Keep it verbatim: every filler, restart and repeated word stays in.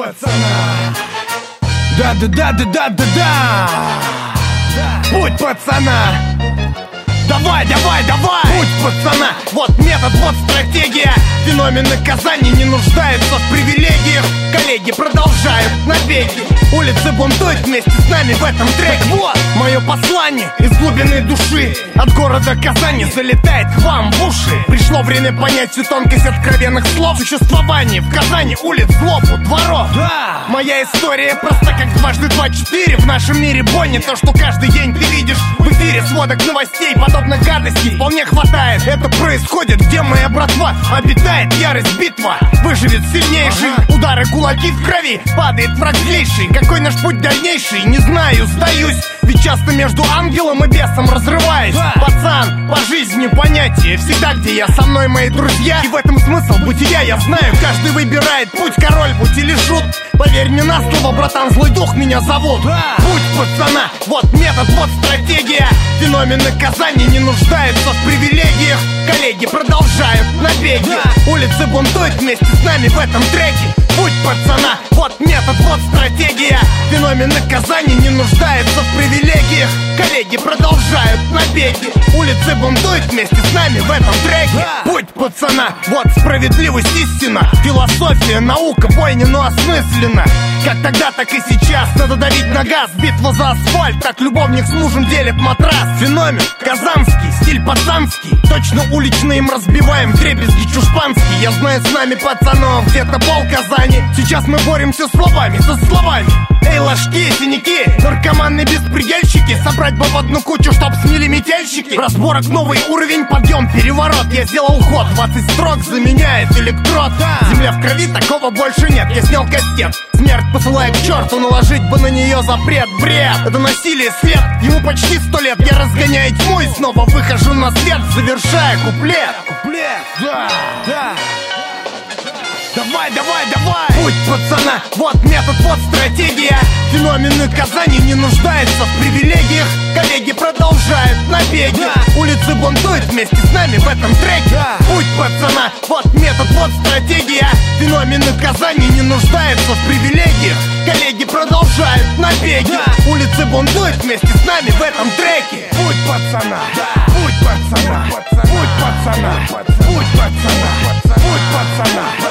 пацана. Да-да-да-да-да-да-да. Путь пацана. Давай, давай, давай! Путь пацана, вот метод, вот стратегия. Феномен наказания не нуждается в привилегиях. Коллеги продолжают набеги. Улицы бунтуют вместе с нами в этом треке. Вот мое послание из глубины души. От города Казани залетает к вам в уши. Пришло время понять всю тонкость откровенных слов. Существование в Казани улиц, злобу, дворов. Да. Моя история проста как дважды два четыре. В нашем мире бойни, то, что каждый день ты видишь в эфире сводок новостей. Подобно гадости вполне хватает. Это происходит, где моя братва обитает. Ярость, битва, выживет сильнейший. Ага. Удары, кулаки в крови, падает враг злейший. Какой наш путь дальнейший, не знаю, сдаюсь. Ведь часто между ангелом и бесом разрываюсь. Да. Пацан, по жизни понятие всегда, где я, со мной мои друзья. И в этом смысл бытия, я знаю. Каждый выбирает путь, король путь или шут. Поверь мне на слово, братан, злой дух меня зовут. Да. Путь пацана, вот метод, вот стратегия. Феномен наказания не нуждается в привилегиях. Коллеги продолжают набеги. Да. Улицы бунтуют вместе с нами в этом треке. Путь пацана, вот метод, вот стратегия. Феномен наказания не нуждается в привилегиях. Коллеги продолжают набеги. Улицы бунтуют вместе с нами в этом треке. Да. Путь пацана, вот справедливость, истина. Философия, наука, бойня, но осмысленно. Как тогда, так и сейчас надо давить на газ. Битва за асфальт, так любовник с мужем делит матрас. Феномен казанский, стиль пацанский. Точно улично им разбиваем вдребезги чушпанский. Я знаю, с нами пацанов где-то пол Казани. Сейчас мы боремся словами со словами. Эй, ложки, синяки, наркоманы, беспредельщики. Собрать бы в одну кучу, чтоб смели метельщики. Разборок, новый уровень, подъем, переворот. Я сделал ход, двадцать строк заменяет электрод. Земля в крови, такого больше нет. Я снял кастет, смерть посылает к черту. Наложить бы на нее запрет, бред. Это насилие, свет, ему почти сто лет. Я разгоняю тьму и снова выхожу на свет, завершая куплет. Куплет, да, да. Давай, давай, давай! Путь пацана, вот метод, вот стратегия. Феномен наказания не нуждается в привилегиях. Коллеги продолжают набеги. Да. Улицы бунтуют вместе с нами в этом треке. Да. Путь пацана, вот метод, вот стратегия. Феномен наказания не нуждается в привилегиях. Коллеги продолжают набеги. Да. Улицы бунтуют вместе с нами в этом треке. Путь пацана, да. Путь пацана, путь пацана, путь пацана, путь пацана, путь пацана.